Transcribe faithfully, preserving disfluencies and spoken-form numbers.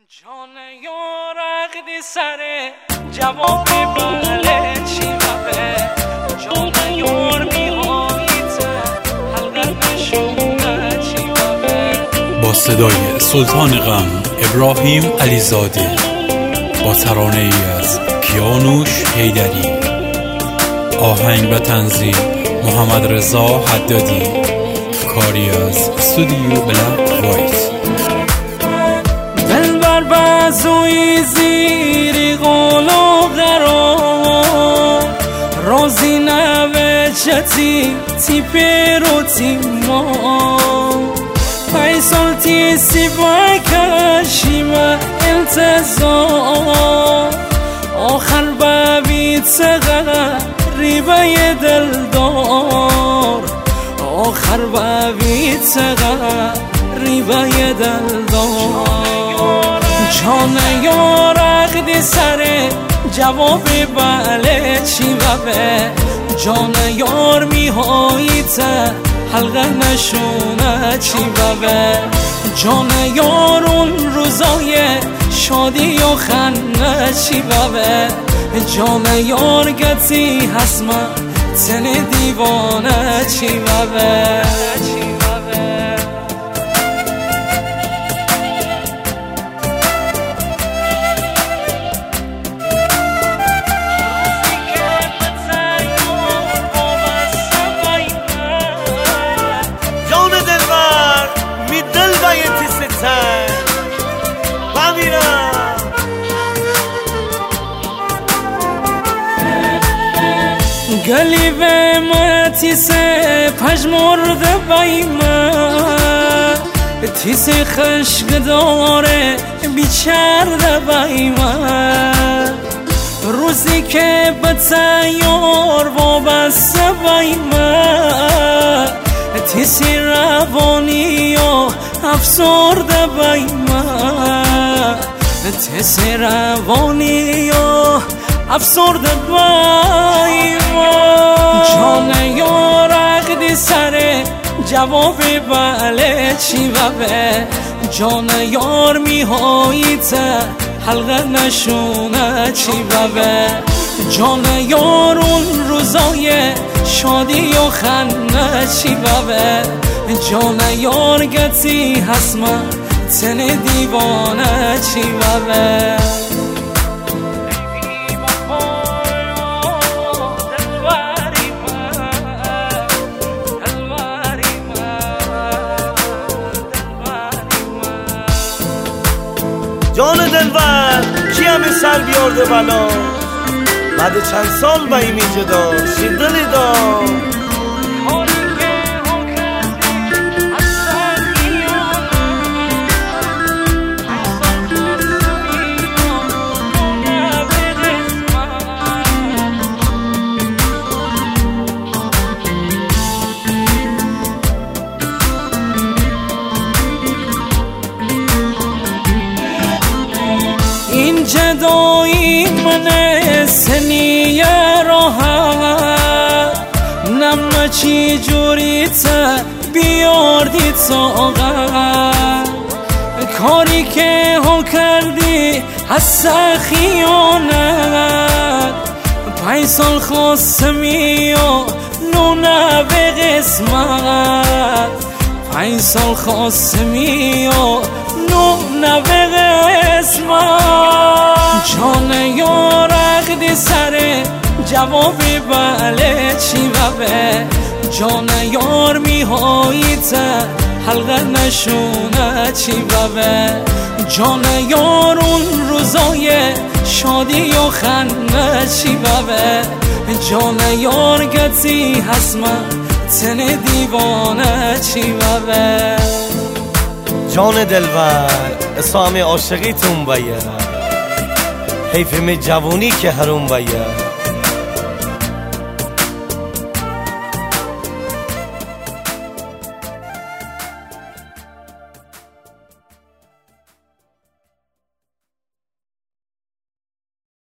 جان یار عقدی سر جواب بله چی مبه جان یار میهاییت حلقه نشونه چی مبه. با صدای سلطان غم ابراهیم علیزاده، با ترانه ای از کیانوش حیدری، آهنگ و تنظیم محمد رضا حدادی، کاری از استودیو بلک وایت. دلبر بازوی زیری قولو قرار روزی نوه چتی تی پیرو تی ما فیصل تی سی بکشی و التزام آخر ببید سقه ریبه دلدار آخر ببید سقه ریبه دلدار. جان یار عقدی سر جواب بله چی مبه جان یار میهاییت حلقه نشونه چی مبه. جان یار اون روزای شادی و خنده چی مبه جان یار گتی حسمه تن دیوانه چی مبه. گلی به ما تیسه پژمرده بایمه تیسه خشک داره بیچرده بایمه روزی که به تیار وابسته بایمه تیسی روانی و افسرده بایمه تیسی روانی و افسرده بایمه. جان یار عقدی سر جواب بله چی مبه جان یار میهاییت حلقه نشونه چی مبه. جان یار اون روزای شادی و خنده چی مبه جان یار گتی حسمه تن دیوانه چی مبه. جان دلبر کی همه سر بیارده بلا بعد چند سال با این جدا شیردلی دار. این جدایی من سنی راحت نم چی جوری تا بیاردی طاقت کاری که ها کردی از خیانت پنج سال خواستمی و نونه به قسمت پنج سال خواستمی و نونه به قسمت. جان یار عقدی سر جواب بله چی مبه جان یار میهاییت حلقه نشونه چی مبه جان یار اون روزای شادی و خنده چی مبه جان یار گتی حسمه تن دیوانه چی مبه. جان دلبر اسام عاشقیتون بیه حیف می جوونی که حروم بیه